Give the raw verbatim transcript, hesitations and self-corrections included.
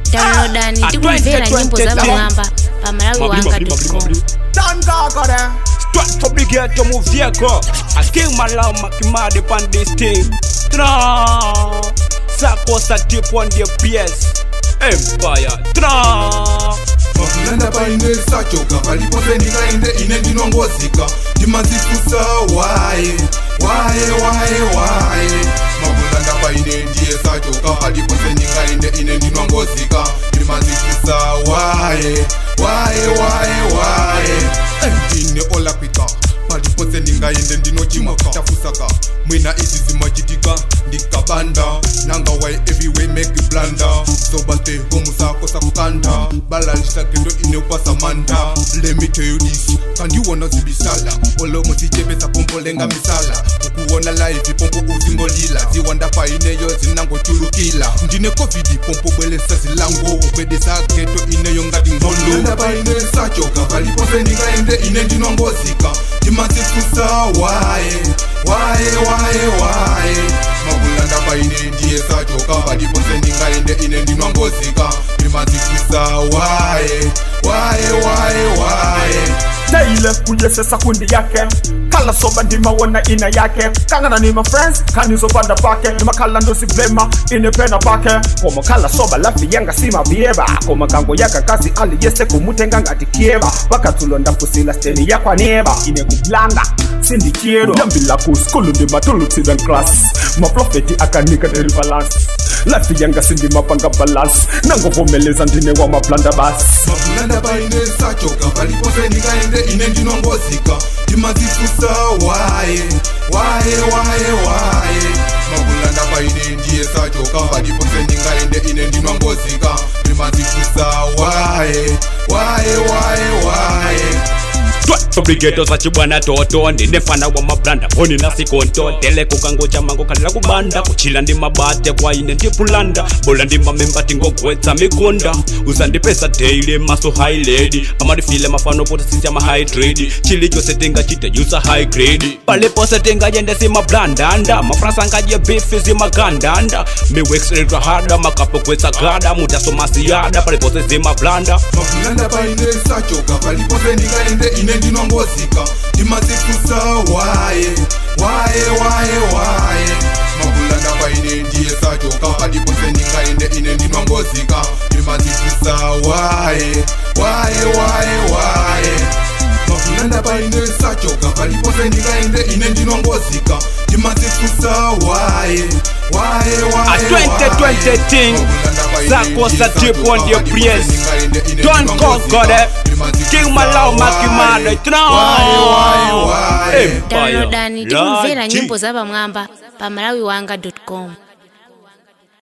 Downloadani tikumvera nyimbo za Bangamba pa malawi wanga dot com. Straight obligato move yako. I kill my love makimade pan this thing. Tra. Sako sa tip on the P S. Empire. Tra. Makulanda pa ine sachoka palipote ndika inde ine ndinongozika ndimazifusa wae wae wae wae Makulanda pa ine ndiye sachoka palipote ndika inde ine ndinongozika ndimazifusa wae wae wae wae Ndine ola pika palipote ndinga inde ndinochimaka tafusaka mwina isi zimajitika ndikabanda nanga wae everywhere make it blunder so bate homu sako sakukanda balance kendo inepasa manda let me tell you this can you wanna zibisala olo motichepesa pompo lenga misala ukuona live pompo uzingolila ziwanda pa ineyo zinango chulukila ndine covid pompo bwelesa zilango ubedesa keto ineyo ngati ngondo nda pa ine sachoka palipote ndinga inde ine ndinongozika ndimazifusa wae wae wae wae Makulanda pa ine ndiye sachoka palipote ndinga inde ine ndinongozika ndimazifusa wae wae wae wae Naile kuyesesa kundi yake Kala soba ndima wana ina yake Kangana ni ma friends kanizo panda pake Nima kala ndo si blema ine pena pake Komo kala soba lafi yanga sima bieba Koma kango yaka kazi ali yese kumutenga ngati kieba Baka tulonda kusila steni ya kwa nieba Ine kublanga sindi kiero Yambila kuskulu ndima tulu tidan class Ma profeti akanika deri balance Lafi yanga sindi mapanga balance Nango vomeleza ndine wa maplanda bas Makulanda pa ine sachoka palipote ndinga inde ine ndinongozika ndimazifusa wae wae wae wae Makulanda pa ine ndiye sachoka palipote ndinga inde ine ndinongozika ndimazifusa wae wae wae wae Obligato sachibwana toto ndine fana wa mabranda Oni nasi konto tele kukango chamango kalila kubanda Kuchila ndi mabate kwa ine ndi pulanda Bola ndi mamemba tingo kweta mikonda Uzandi pesa daily maso high lady Amari file mafano pote sinja ma high trade Chili jo setenga chite yusa high grade Pale po setenga yende si mabranda anda Mafrasa ngaje beef si maganda anda Mi wex redra hada makapo kweta gada Muda somasi yada pale po se si mabranda Makulanda pa ine sachoka palipote ndinga inde ine ndinongozika ndimazifusa wae wae wae wae Makulanda pa ine ndiye sachoka palipote ndinga inde ine ndinongozika ndimazifusa wae wae wae wae Makulanda pa ine sachoka palipote ndinga inde ine ndinongozika ndimazifusa wae wae wae A twenty twenty thing Sako sa tip on the Prius Don't call God it King Malau makimade Empire Downloadani tikumvera nyimbo za Bangamba pa malawi wanga dot com.